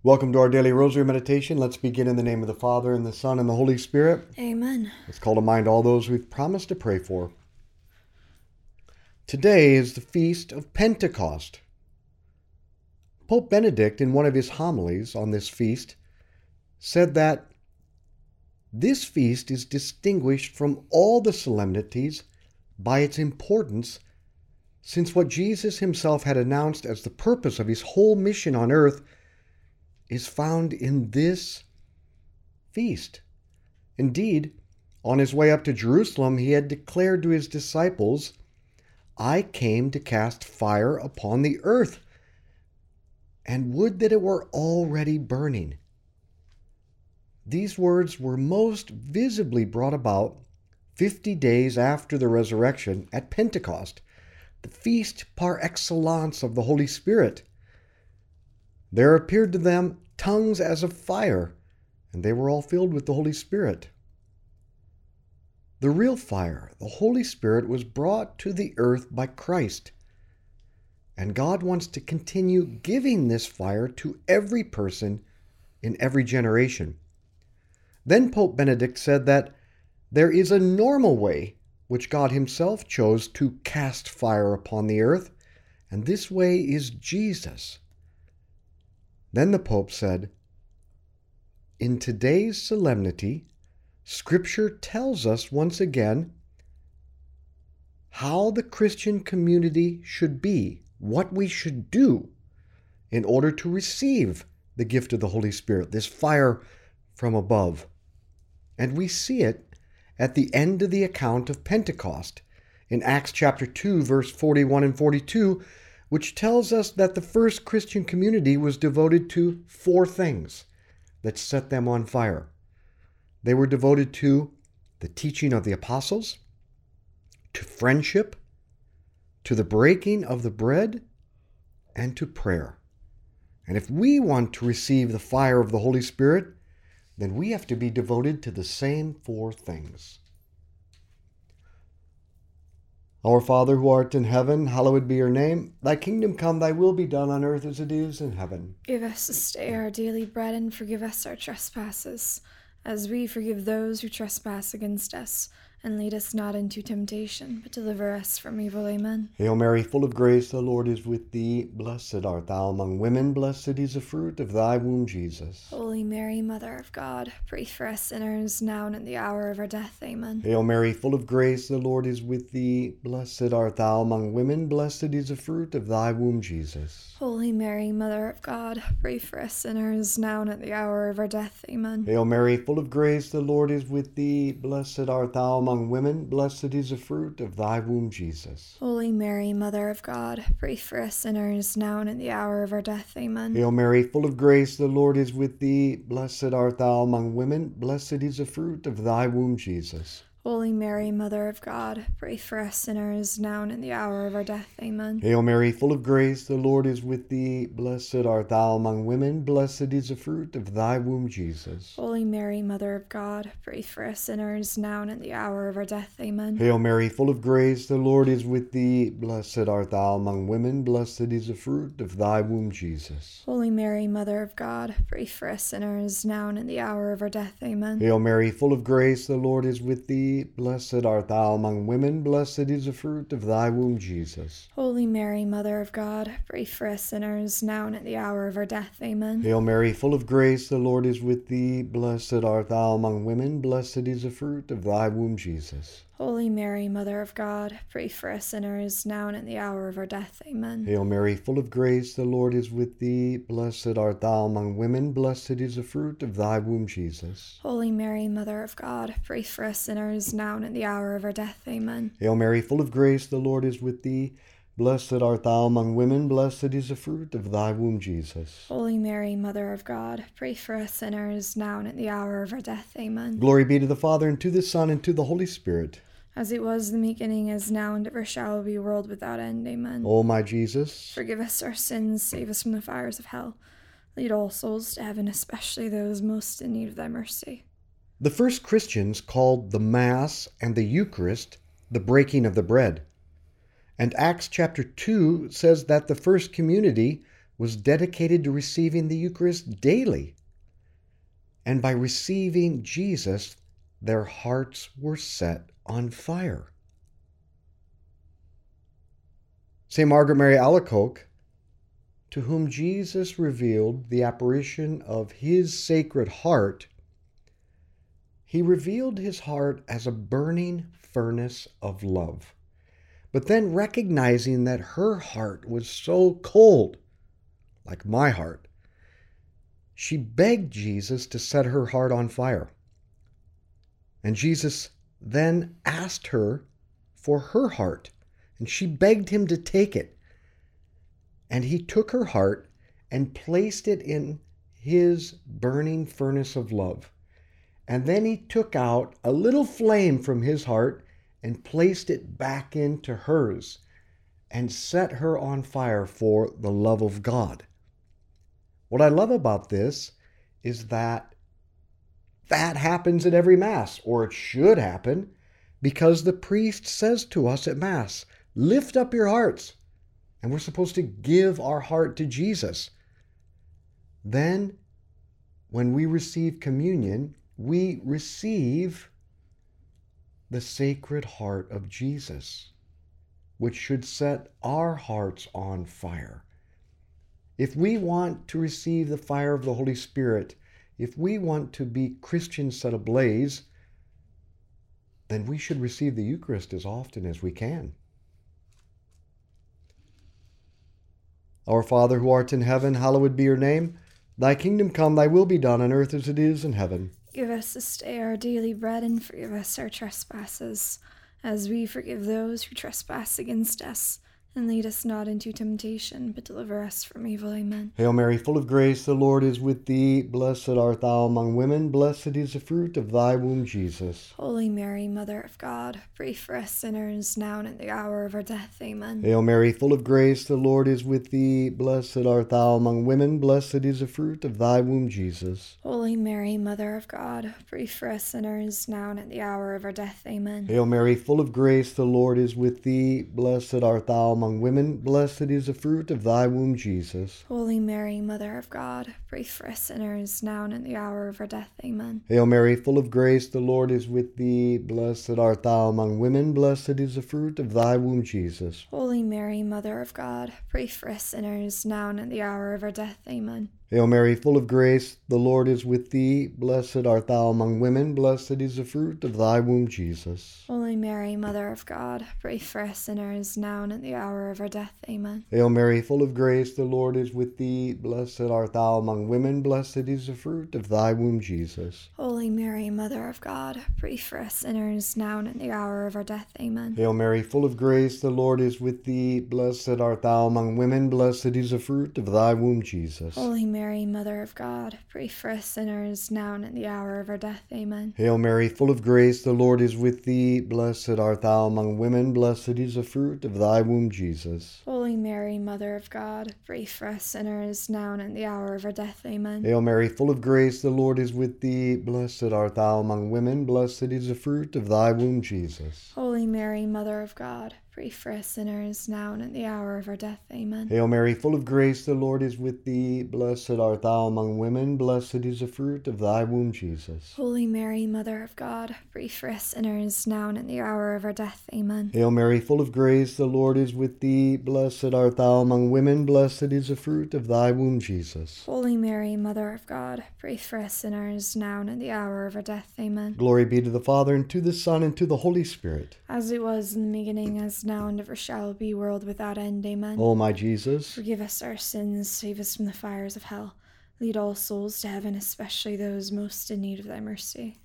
Welcome to our daily rosary meditation. Let's begin in the name of the Father, and the Son, and the Holy Spirit. Amen. Let's call to mind all those we've promised to pray for. Today is the feast of Pentecost. Pope Benedict, in one of his homilies on this feast, said that this feast is distinguished from all the solemnities by its importance, since what Jesus himself had announced as the purpose of his whole mission on earth is found in this feast. Indeed, on his way up to Jerusalem, he had declared to his disciples, "I came to cast fire upon the earth, and would that it were already burning." These words were most visibly brought about 50 days after the resurrection at Pentecost, the feast par excellence of the Holy Spirit. There appeared to them tongues as of fire, and they were all filled with the Holy Spirit. The real fire, the Holy Spirit, was brought to the earth by Christ, and God wants to continue giving this fire to every person in every generation. Then Pope Benedict said that there is a normal way which God himself chose to cast fire upon the earth, and this way is Jesus. Then the Pope said, "In today's solemnity, Scripture tells us once again how the Christian community should be, what we should do in order to receive the gift of the Holy Spirit, this fire from above. And we see it at the end of the account of Pentecost in Acts chapter 2, verse 41 and 42, which tells us that the first Christian community was devoted to 4 things that set them on fire. They were devoted to the teaching of the apostles, to friendship, to the breaking of the bread, and to prayer. And if we want to receive the fire of the Holy Spirit, then we have to be devoted to the same 4 things. Our Father who art in heaven, hallowed be your name. Thy kingdom come, thy will be done on earth as it is in heaven. Give us this day our daily bread, and forgive us our trespasses, as we forgive those who trespass against us. And lead us not into temptation, but deliver us from evil. Amen. Hail Mary, full of grace, the Lord is with thee. Blessed art thou among women, blessed is the fruit of thy womb, Jesus. Holy Mary, Mother of God, pray for us sinners, now and at the hour of our death. Amen. Hail Mary, full of grace, the Lord is with thee. Blessed art thou among women, blessed is the fruit of thy womb, Jesus. Holy Mary, Mother of God, pray for us sinners, now and at the hour of our death. Amen. Hail Mary, full of grace, the Lord is with thee. Blessed art thou among women, blessed is the fruit of thy womb, Jesus. Holy Mary, Mother of God, pray for us sinners, now and at the hour of our death. Amen. Hail Mary, full of grace, the Lord is with thee. Blessed art thou among women, blessed is the fruit of thy womb, Jesus. Holy Mary, Mother of God, pray for us sinners, now and at the hour of our death. Amen. Hail Mary, full of grace, the Lord is with thee. Blessed art thou among women, blessed is the fruit of thy womb, Jesus. Holy Mary, Mother of God, pray for us sinners, now and at the hour of our death. Amen. Hail Mary, full of grace, the Lord is with thee. Blessed art thou among women, blessed is the fruit of thy womb, Jesus. Holy Mary, Mother of God, pray for us sinners, now and at the hour of our death. Amen. Hail Mary, full of grace, the Lord is with thee. Blessed art thou among women, blessed is the fruit of thy womb, Jesus. Holy Mary, Mother of God, pray for us sinners, now and at the hour of our death. Amen. Hail Mary, full of grace, the Lord is with thee. Blessed art thou among women, blessed is the fruit of thy womb, Jesus. Holy Mary, Mother of God, pray for us sinners, now and at the hour of our death. Amen. Hail Mary, full of grace, the Lord is with thee. Blessed art thou among women, blessed is the fruit of thy womb, Jesus. Holy Mary, Mother of God, pray for us sinners, now and at the hour of our death. Amen. Hail Mary, full of grace, the Lord is with thee. Blessed art thou among women, blessed is the fruit of thy womb, Jesus. Holy Mary, Mother of God, pray for us sinners, now and at the hour of our death. Amen. Glory be to the Father, and to the Son, and to the Holy Spirit. As it was in the beginning, is now, and ever shall be, world without end. Amen. O my Jesus, forgive us our sins, save us from the fires of hell. Lead all souls to heaven, especially those most in need of thy mercy. the first Christians called the Mass and the Eucharist the breaking of the bread. And Acts chapter 2 says that the first community was dedicated to receiving the Eucharist daily. And by receiving Jesus, their hearts were set on fire. St. Margaret Mary Alacoque, to whom Jesus revealed the apparition of his Sacred Heart, he revealed his heart as a burning furnace of love. But then recognizing that her heart was so cold, like my heart, she begged Jesus to set her heart on fire. And Jesus then asked her for her heart, and she begged him to take it. And he took her heart and placed it in his burning furnace of love. And then he took out a little flame from his heart and placed it back into hers and set her on fire for the love of God. What I love about this is that happens at every Mass, or it should happen, because the priest says to us at Mass, lift up your hearts. And we're supposed to give our heart to Jesus. Then, when we receive communion, we receive the Sacred Heart of Jesus, which should set our hearts on fire. If we want to receive the fire of the Holy Spirit, if we want to be Christians set ablaze, then we should receive the Eucharist as often as we can. Our Father who art in heaven, hallowed be your name. Thy kingdom come, thy will be done on earth as it is in heaven. Give us this day our daily bread, and forgive us our trespasses, as we forgive those who trespass against us. And lead us not into temptation, but deliver us from evil. Amen. Hail Mary, full of grace, the Lord is with thee. Blessed art thou among women. Blessed is the fruit of thy womb, Jesus. Holy Mary, Mother of God, pray for us sinners, now and at the hour of our death. Amen. Hail Mary, full of grace, the Lord is with thee. Blessed art thou among women. Blessed is the fruit of thy womb, Jesus. Holy Mary, Mother of God, pray for us sinners, now and at the hour of our death. Amen. Hail Mary, full of grace, the Lord is with thee. Blessed art thou among women, blessed is the fruit of thy womb, Jesus. Holy Mary, Mother of God, pray for us sinners, now and at the hour of our death. Amen. Hail Mary, full of grace, the Lord is with thee. Blessed art thou among women, blessed is the fruit of thy womb, Jesus. Holy Mary, Mother of God, pray for us sinners, now and at the hour of our death. Amen. Hail Mary, full of grace, the Lord is with thee. Blessed art thou among women, blessed is the fruit of thy womb, Jesus. Holy Mary, Mother of God, pray for us sinners, now and at the hour of our death. Amen. Hail Mary, full of grace, the Lord is with thee. Blessed art thou among women, blessed is the fruit of thy womb, Jesus. Holy Mary, Mother of God, pray for us sinners, now and at the hour of our death. Amen. Hail Mary, full of grace, the Lord is with thee. Blessed art thou among women, blessed is the fruit of thy womb, Jesus. Holy Mary, Mother of God, pray for us sinners, now and at the hour of our death. Amen. Hail Mary, full of grace, the Lord is with thee. Blessed art thou among women, blessed is the fruit of thy womb, Jesus. Holy Mary, Mother of God, pray for us sinners, now and at the hour of our death. Amen. Hail Mary, full of grace, the Lord is with thee. Blessed art thou among women, blessed is the fruit of thy womb, Jesus. Holy Mary, Mother of God, pray for us sinners, now and at the hour of our death. Amen. Hail Mary, full of grace, the Lord is with thee. Blessed art thou among women, blessed is the fruit of thy womb, Jesus. Holy Mary, Mother of God, pray for us sinners, now and at the hour of our death. Amen. Hail Mary, full of grace, the Lord is with thee. Blessed art thou among women, blessed is the fruit of thy womb, Jesus. Holy Mary, Mother of God, pray for us sinners, now and at the hour of our death. Amen. Glory be to the Father, and to the Son, and to the Holy Spirit. As it was in the beginning, as now, and ever shall be, world without end. Amen. O my Jesus, forgive us our sins, save us from the fires of hell. Lead all souls to heaven, especially those most in need of thy mercy.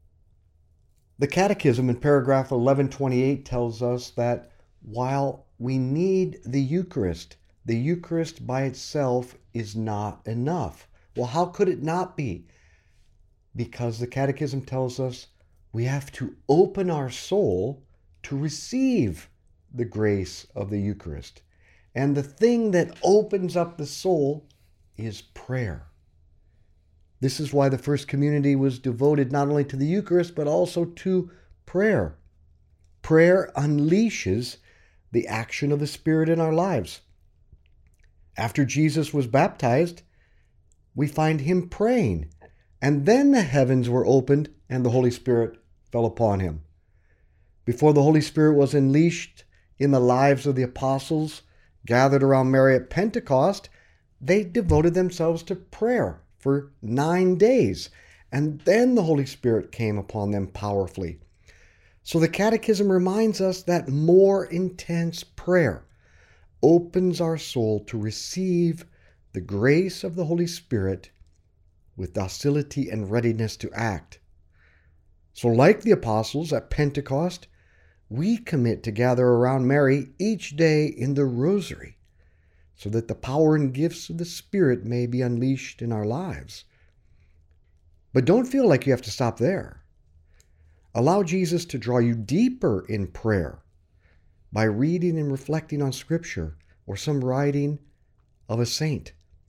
The Catechism in paragraph 1128 tells us that while we need the Eucharist by itself is not enough. Well, how could it not be? Because the Catechism tells us we have to open our soul to receive the grace of the Eucharist. And the thing that opens up the soul is prayer. This is why the first community was devoted not only to the Eucharist, but also to prayer. Prayer unleashes the action of the Spirit in our lives. After Jesus was baptized, we find him praying, and then the heavens were opened and the Holy Spirit fell upon him. Before the Holy Spirit was unleashed in the lives of the apostles gathered around Mary at Pentecost, they devoted themselves to prayer for 9 days, and then the Holy Spirit came upon them powerfully. So the Catechism reminds us that more intense prayer opens our soul to receive the grace of the Holy Spirit with docility and readiness to act. So like the apostles at Pentecost, we commit to gather around Mary each day in the Rosary, so that the power and gifts of the Spirit may be unleashed in our lives. But don't feel like you have to stop there. Allow Jesus to draw you deeper in prayer by reading and reflecting on Scripture or some writing of a saint.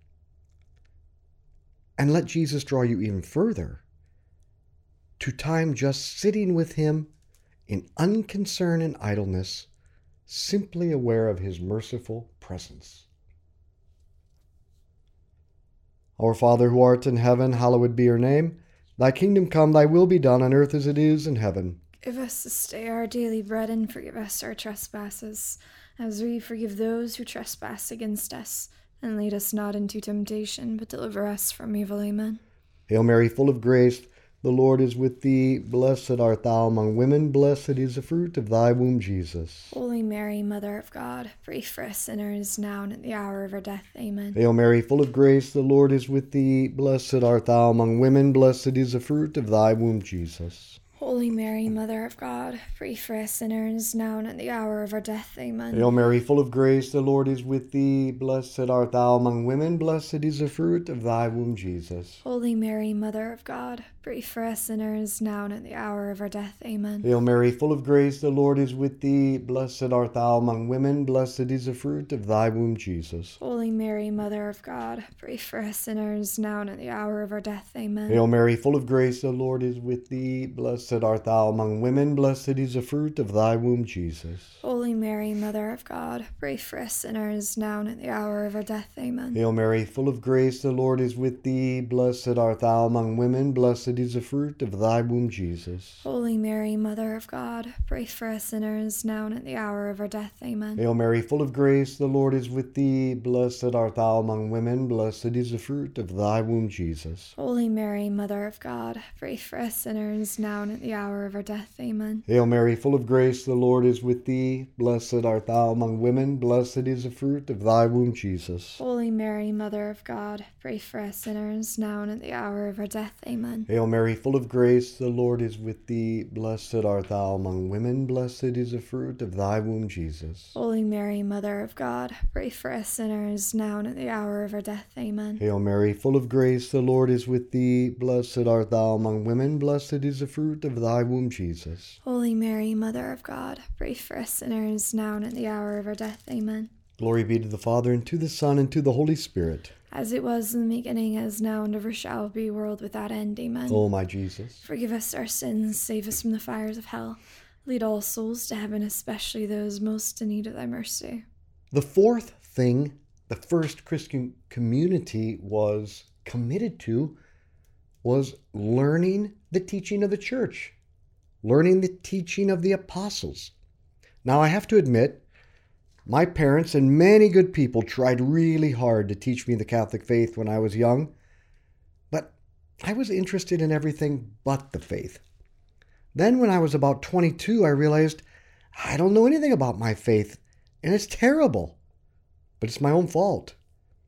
And let Jesus draw you even further to time just sitting with him in unconcern and idleness, simply aware of his merciful presence. Our Father who art in heaven, hallowed be your name. Thy kingdom come, thy will be done on earth as it is in heaven. Give us this day our daily bread, and forgive us our trespasses, as we forgive those who trespass against us. And lead us not into temptation, but deliver us from evil. Amen. Hail Mary, full of grace, the Lord is with thee. Blessed art thou among women, blessed is the fruit of thy womb, Jesus. Holy Mary, Mother of God, pray for us sinners, now and at the hour of our death. Amen. Hail Mary, full of grace, the Lord is with thee. Blessed art thou among women, blessed is the fruit of thy womb, Jesus. Holy Mary, Mother of God, pray for us sinners, now and at the hour of our death. Amen. Hail Mary, full of grace, the Lord is with thee. Blessed art thou among women, blessed is the fruit of thy womb, Jesus. Holy Mary, Mother of God, pray for us sinners, now and at the hour of our death. Amen. Hail Mary, full of grace, the Lord is with thee. Blessed art thou among women, blessed is the fruit of thy womb, Jesus. Holy Mary, Mother of God, pray for us sinners, now and at the hour of our death. Amen. Hail Mary, full of grace, the Lord is with thee. Blessed art thou among women, blessed is the fruit of thy womb, Jesus. Holy Mary, Mother of God, pray for us sinners, now and at the hour of our death. Amen. Hail Mary, full of grace, the Lord is with thee. Blessed art thou among women, blessed is the fruit of thy womb, Jesus. Holy Mary, Mother of God, pray for us sinners, now and at the hour of our death. Amen. Hail Mary, full of grace, the Lord is with thee. Blessed art thou among women, blessed is the fruit of thy womb, Jesus. Holy Mary, Mother of God, pray for us sinners, now and at the hour of our death. Amen. Hail Mary, full of grace, the Lord is with thee. Blessed art thou among women, blessed is the fruit of thy womb, Jesus. Holy Mary, Mother of God, pray for us sinners, now and at the hour of our death. Amen. Hail Mary, full of grace, the Lord is with thee. Blessed art thou among women, blessed is the fruit of thy womb, Jesus. Holy Mary, Mother of God, pray for us sinners, now and at the hour of our death. Amen. Hail Mary, full of grace, the Lord is with thee. Blessed art thou among women, blessed is the fruit of thy womb, Jesus. Holy Mary, Mother of God, pray for us sinners, now and at the hour of our death. Amen. Glory be to the Father, and to the Son, and to the Holy Spirit. As it was in the beginning, as now, and ever shall be, world without end. Amen. O my Jesus. Forgive us our sins, save us from the fires of hell. Lead all souls to heaven, especially those most in need of thy mercy. The fourth thing the first Christian community was committed to was learning the teaching of the church, learning the teaching of the apostles. Now, I have to admit, my parents and many good people tried really hard to teach me the Catholic faith when I was young, but I was interested in everything but the faith. Then when I was about 22, I realized I don't know anything about my faith, and it's terrible, but it's my own fault.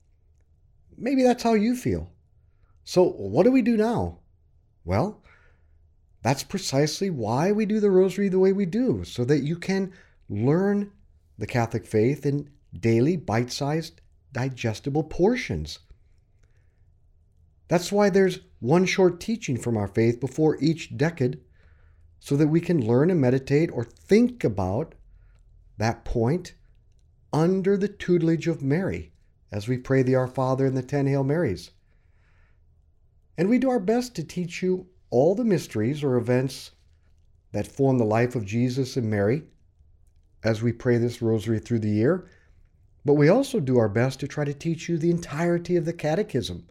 Maybe that's how you feel. So what do we do now? Well, that's precisely why we do the Rosary the way we do, so that you can learn the Catholic faith in daily, bite-sized, digestible portions. That's why there's one short teaching from our faith before each decade, so that we can learn and meditate or think about that point under the tutelage of Mary as we pray the Our Father and the 10 Hail Marys. And we do our best to teach you all the mysteries or events that form the life of Jesus and Mary as we pray this rosary through the year. But we also do our best to try to teach you the entirety of the Catechism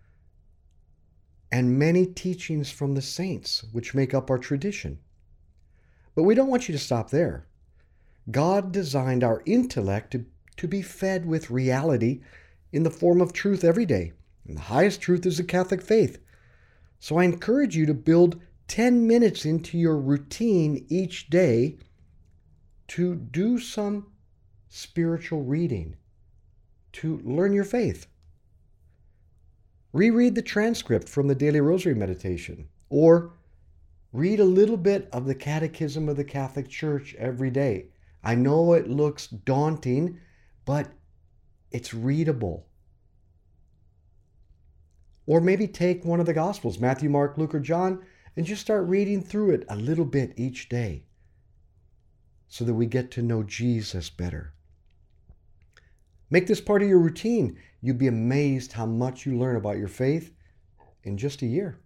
and many teachings from the saints, which make up our tradition. But we don't want you to stop there. God designed our intellect to be fed with reality in the form of truth every day. And the highest truth is the Catholic faith. So I encourage you to build 10 minutes into your routine each day to do some spiritual reading, to learn your faith. Reread the transcript from the Daily Rosary Meditation, or read a little bit of the Catechism of the Catholic Church every day. I know it looks daunting, but it's readable. Or maybe take one of the Gospels, Matthew, Mark, Luke, or John, and just start reading through it a little bit each day so that we get to know Jesus better. Make this part of your routine. You'd be amazed how much you learn about your faith in just a year.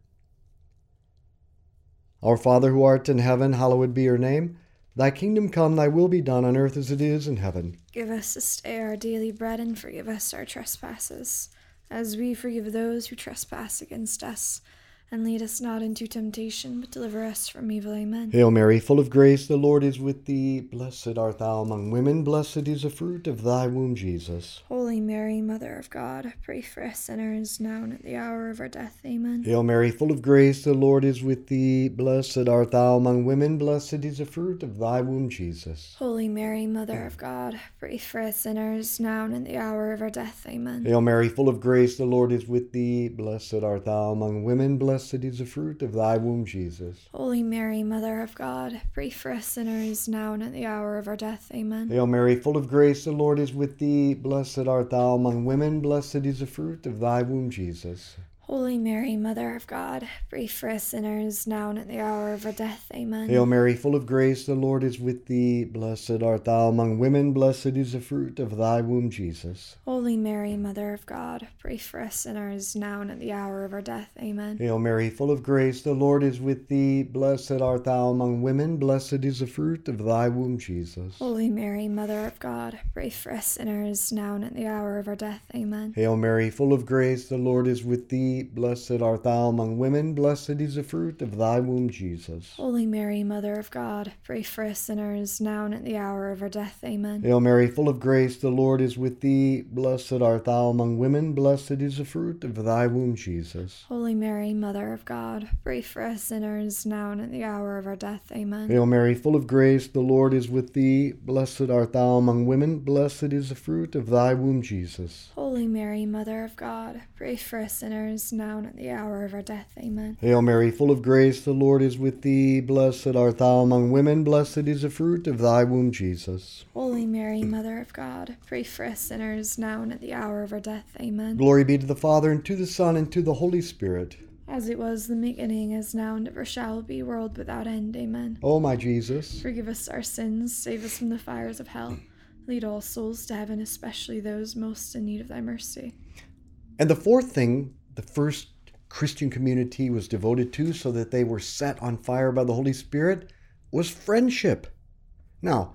Our Father who art in heaven, hallowed be your name. Thy kingdom come, thy will be done on earth as it is in heaven. Give us this day our daily bread, and forgive us our trespasses, as we forgive those who trespass against us. And lead us not into temptation, but deliver us from evil. Amen. Hail Mary, full of grace, the Lord is with thee. Blessed art thou among women, blessed is the fruit of thy womb, Jesus. Holy Mary, Mother of God, pray for us sinners, now and at the hour of our death. Amen. Hail Mary, full of grace, the Lord is with thee. Blessed art thou among women, blessed is the fruit of thy womb, Jesus. Holy Mary, Mother of God, pray for us sinners, now and at the hour of our death. Amen. Hail Mary, full of grace, the Lord is with thee. Blessed art thou among women, blessed is the fruit of thy womb, Jesus. Holy Mary, Mother of God, pray for us sinners, now and at the hour of our death. Amen. Hail Mary, full of grace, the Lord is with thee. Blessed art thou among women, blessed is the fruit of thy womb, Jesus. Holy Mary, Mother of God, pray for us sinners, now and at the hour of our death. Amen. Hail Mary, full of grace, the Lord is with thee. Blessed art thou among women, blessed is the fruit of thy womb, Jesus. Holy Mary, Mother of God, pray for us sinners, now and at the hour of our death. Amen. Hail Mary, full of grace, the Lord is with thee. Blessed art thou among women, blessed is the fruit of thy womb, Jesus. Holy Mary, Mother of God, pray for us sinners, now and at the hour of our death. Amen. Hail Mary, full of grace, the Lord is with thee. Blessed art thou among women, blessed is the fruit of thy womb, Jesus. Holy Mary, Mother of God, pray for us sinners, now and at the hour of our death. Amen. Hail Mary, full of grace, the Lord is with thee. Blessed art thou among women, blessed is the fruit of thy womb, Jesus. Holy Mary, Mother of God, pray for us sinners, now and at the hour of our death. Amen. Hail Mary, full of grace, the Lord is with thee. Blessed art thou among women, blessed is the fruit of thy womb, Jesus. Holy Mary, Mother of God, pray for us sinners, now and at the hour of our death. Amen. Hail Mary, full of grace, the Lord is with thee. Blessed art thou among women, blessed is the fruit of thy womb, Jesus. Holy Mary, Mother of God, pray for us sinners, now and at the hour of our death. Amen. Glory be to the Father, and to the Son, and to the Holy Spirit. As it was in the beginning, as now, and ever shall be, world without end. Amen. O my Jesus, forgive us our sins, save us from the fires of hell. Lead all souls to heaven, especially those most in need of thy mercy. And the fourth thing, the first Christian community was devoted to, so that they were set on fire by the Holy Spirit, was friendship. Now,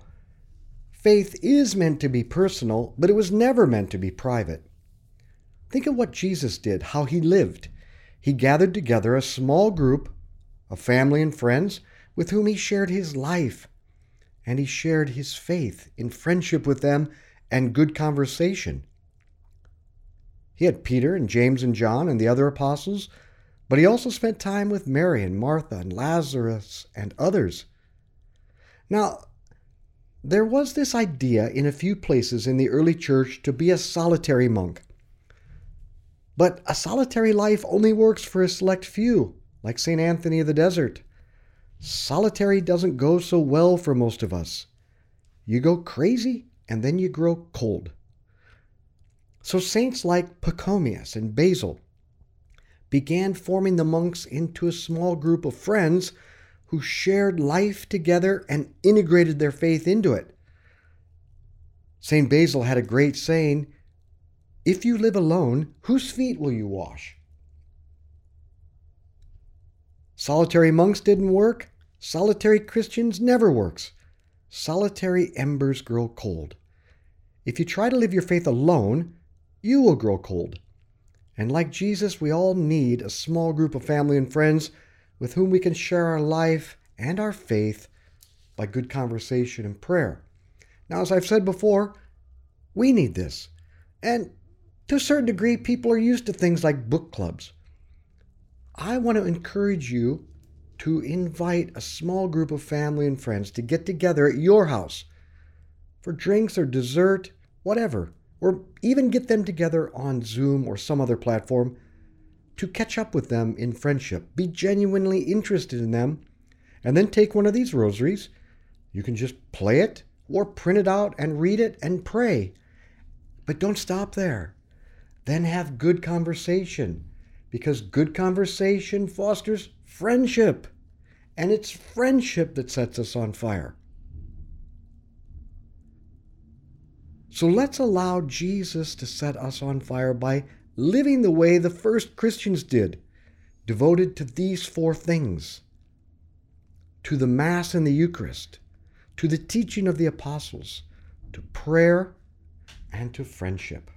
faith is meant to be personal, but it was never meant to be private. Think of what Jesus did, how he lived. He gathered together a small group of family and friends with whom he shared his life, and he shared his faith in friendship with them and good conversation. He had Peter and James and John and the other apostles, but he also spent time with Mary and Martha and Lazarus and others. Now, there was this idea in a few places in the early church to be a solitary monk. But a solitary life only works for a select few, like St. Anthony of the Desert. Solitary doesn't go so well for most of us. You go crazy, and then you grow cold. So saints like Pachomius and Basil began forming the monks into a small group of friends who shared life together and integrated their faith into it. St. Basil had a great saying, "If you live alone, whose feet will you wash?" Solitary monks didn't work. Solitary Christians never works. Solitary embers grow cold. If you try to live your faith alone, you will grow cold. And like Jesus, we all need a small group of family and friends with whom we can share our life and our faith by good conversation and prayer. Now, as I've said before, we need this. And to a certain degree, people are used to things like book clubs. I want to encourage you to invite a small group of family and friends to get together at your house for drinks or dessert, whatever, or even get them together on Zoom or some other platform to catch up with them in friendship. Be genuinely interested in them, and then take one of these rosaries. You can just play it or print it out and read it and pray. But don't stop there. Then have good conversation, because good conversation fosters friendship, and it's friendship that sets us on fire. So let's allow Jesus to set us on fire by living the way the first Christians did, devoted to these four things: to the Mass and the Eucharist, to the teaching of the apostles, to prayer, and to friendship.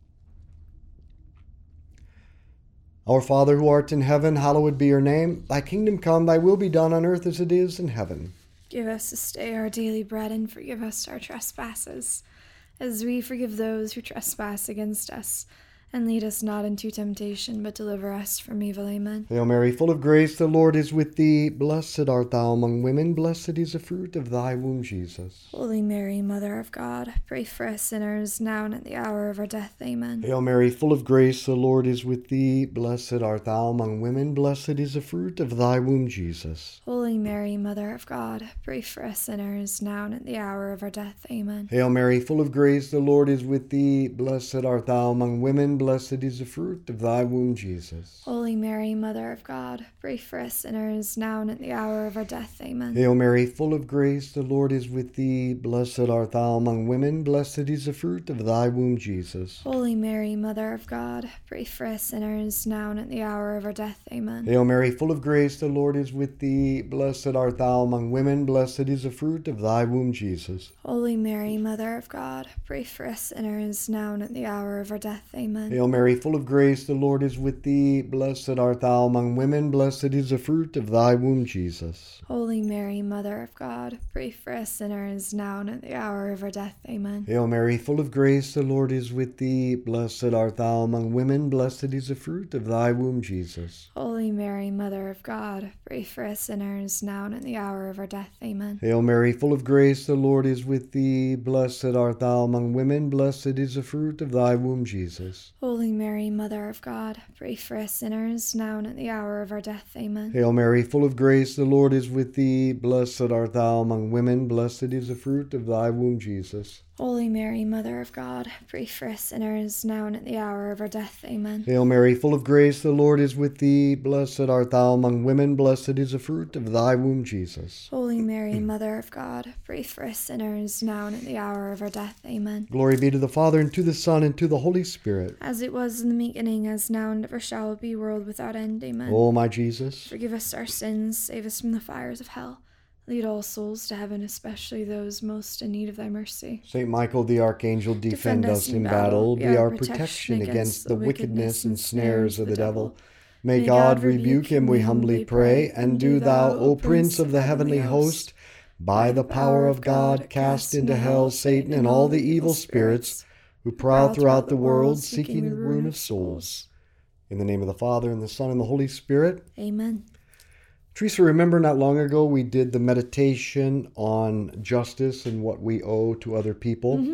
Our Father who art in heaven, hallowed be your name. Thy kingdom come, thy will be done on earth as it is in heaven. Give us this day our daily bread, and forgive us our trespasses, as we forgive those who trespass against us. And lead us not into temptation, but deliver us from evil. Amen. Hail Mary, full of grace, the Lord is with thee. Blessed art thou among women, blessed is the fruit of thy womb, Jesus. Holy Mary, Mother of God, pray for us sinners, now and at the hour of our death. Amen. Hail Mary, full of grace, the Lord is with thee. Blessed art thou among women, blessed is the fruit of thy womb, Jesus. Holy Mary, Mother of God, pray for us sinners, now and at the hour of our death. Amen. Hail Mary, full of grace, the Lord is with thee. Blessed art thou among women, blessed is the fruit of thy womb, Jesus. Holy Mary, Mother of God, pray for us sinners, now and at the hour of our death. Amen. Hail Mary, full of grace, the Lord is with thee. Blessed art thou among women, blessed is the fruit of thy womb, Jesus. Holy Mary, Mother of God, pray for us sinners, now and at the hour of our death. Amen. Hail Mary, full of grace, the Lord is with thee. Blessed art thou among women, blessed is the fruit of thy womb, Jesus. Holy Mary, Mother of God, pray for us sinners, now and at the hour of our death. Amen. Hail Mary, full of grace, the Lord is with thee. Blessed art thou among women, blessed is the fruit of thy womb, Jesus. Holy Mary, Mother of God, pray for us sinners, now and at the hour of our death. Amen. Hail Mary, full of grace, the Lord is with thee. Blessed art thou among women, blessed is the fruit of thy womb, Jesus. Holy Mary, Mother of God, pray for us sinners, now and at the hour of our death. Amen. Hail Mary, full of grace, the Lord is with thee. Blessed art thou among women, blessed is the fruit of thy womb, Jesus. Holy Mary, Mother of God, pray for us sinners, now and at the hour of our death. Amen. Hail Mary, full of grace, the Lord is with thee. Blessed art thou among women, blessed is the fruit of thy womb, Jesus. Holy Mary, Mother of God, pray for us sinners, now and at the hour of our death. Amen. Hail Mary, full of grace, the Lord is with thee. Blessed art thou among women, blessed is the fruit of thy womb, Jesus. Holy Mary, Mother of God, pray for us sinners, now and at the hour of our death. Amen. Glory be to the Father, and to the Son, and to the Holy Spirit. As it was in the beginning, as now, and ever shall be, world without end. Amen. O my Jesus, forgive us our sins, save us from the fires of hell. Lead all souls to heaven, especially those most in need of thy mercy. Saint Michael the Archangel, defend us in battle. Be our protection against the wickedness and snares of the devil. May God rebuke him, we humbly pray. And do thou, O Prince of the heavenly host, by the power of God, cast into hell Satan and all the evil spirits who prowl throughout the world, seeking the ruin of souls. In the name of the Father, and the Son, and the Holy Spirit. Amen. Teresa, remember not long ago we did the meditation on justice and what we owe to other people?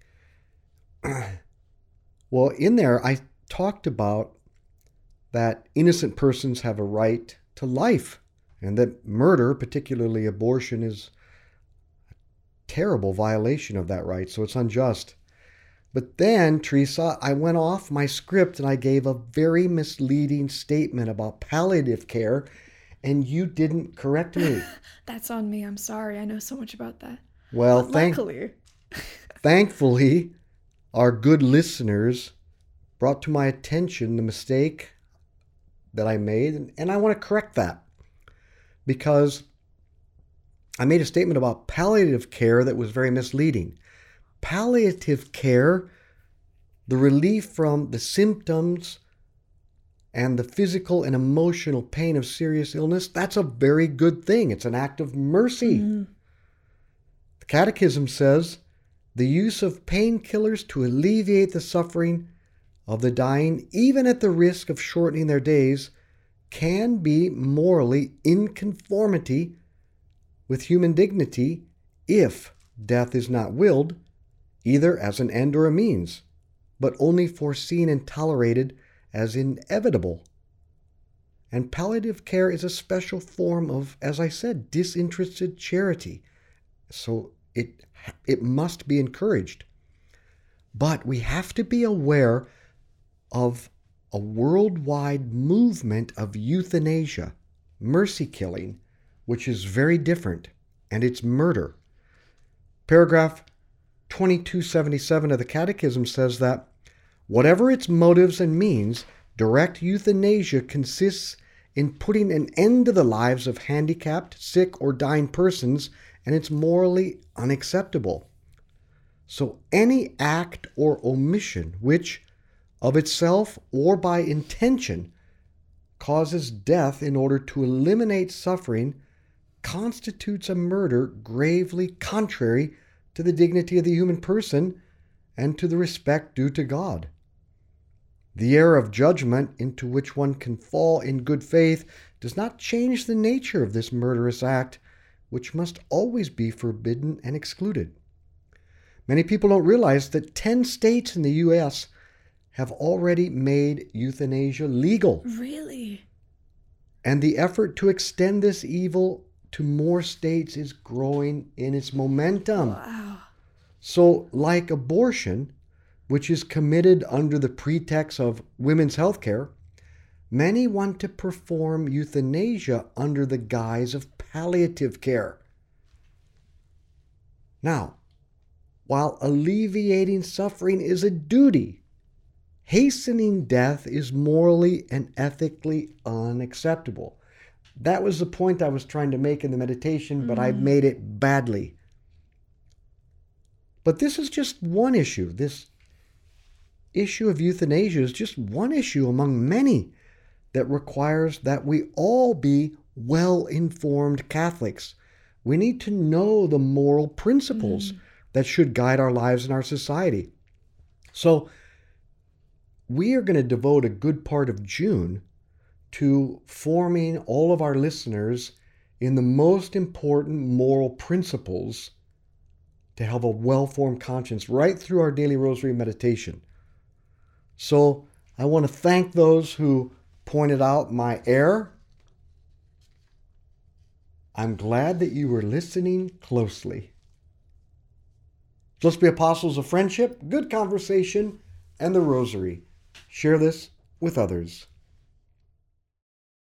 Mm-hmm. Well, in there I talked about that innocent persons have a right to life, and that murder, particularly abortion, is a terrible violation of that right, so it's unjust. But then, Teresa, I went off my script and I gave a very misleading statement about palliative care, and you didn't correct me. That's on me. I'm sorry. I know so much about that. Well, thankfully, our good listeners brought to my attention the mistake that I made, and I want to correct that, because I made a statement about palliative care that was very misleading. palliative care, the relief from the symptoms and the physical and emotional pain of serious illness, that's a very good thing. It's an act of mercy. The Catechism says the use of painkillers to alleviate the suffering of the dying, even at the risk of shortening their days, can be morally in conformity with human dignity if death is not willed, either as an end or a means, but only foreseen and tolerated as inevitable. And palliative care is a special form of, as I said, disinterested charity. So it must be encouraged. But we have to be aware of a worldwide movement of euthanasia, mercy killing, which is very different, and it's murder. Paragraph 2277 of the Catechism says that whatever its motives and means, direct euthanasia consists in putting an end to the lives of handicapped, sick, or dying persons, and it's morally unacceptable. So any act or omission which, of itself or by intention, causes death in order to eliminate suffering constitutes a murder gravely contrary to the dignity of the human person and to the respect due to God. The error of judgment into which one can fall in good faith does not change the nature of this murderous act, which must always be forbidden and excluded. Many people don't realize that 10 states in the U.S. have already made euthanasia legal. Really? And the effort to extend this evil to more states is growing in its momentum. Wow. So, like abortion, which is committed under the pretext of women's health care, many want to perform euthanasia under the guise of palliative care. Now, while alleviating suffering is a duty, hastening death is morally and ethically unacceptable. That was the point I was trying to make in the meditation, but I made it badly. But this is just one issue. This issue of euthanasia is just one issue among many that requires that we all be well-informed Catholics. We need to know the moral principles that should guide our lives and our society. So we are going to devote a good part of June to forming all of our listeners in the most important moral principles to have a well-formed conscience right through our daily rosary meditation. So I want to thank those who pointed out my error. I'm glad that you were listening closely. Let's be apostles of friendship, good conversation, and the rosary. Share this with others.